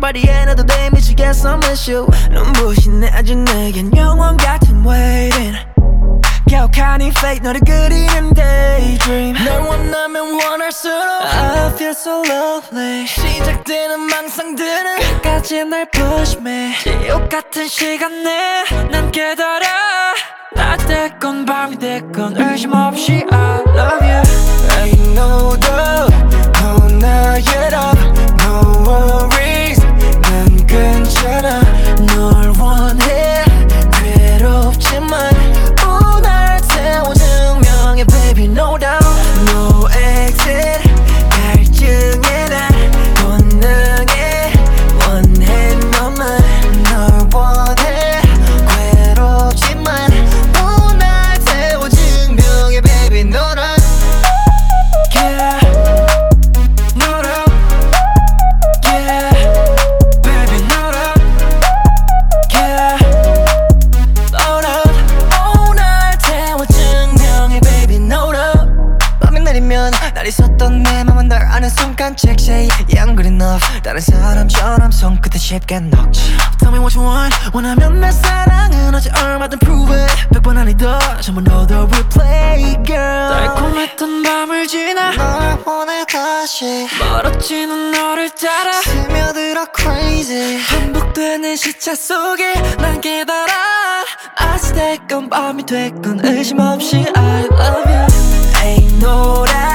파리에 나도 돼 미치겠어 miss you 눈부신 아주 내겐 영원 같은 waiting 격한 이 fate 너를 그리는 daydream 널 원하면 원할수록 I feel so lovely 시작되는 망상들은 끝까지 날 push me 지옥 같은 시간 내 난 깨달아 낮 됐건 밤이 됐건 의심 없이 I love you Ain't no doubt no 나의 love no worries 난 괜찮아 널 원해 괴롭지만 날 태워 증명해 baby no doubt no exit 갈증에 날 본능해 원해 너만 널 원해 괴롭지만 날 태워 증명해 baby 너랑 yeah 너랑 yeah baby 너랑 yeah 날 있었던 내 맘은 널 아는 순간 check say yeah I'm good enough 다른 사람처럼 손끝에 쉽게 녹지 Tell me what you want 원하면 내 사랑은 어제 얼마든 prove it 100번 아니더 전부 너도 replay girl 달콤했던 밤을 지나 널 원해 다시 멀어지는 너를 따라 스며들어 crazy 반복되는 시차 속에 난 깨달아 낮이 됐건 밤이 됐건 의심 없이 I love you Ain't no doubt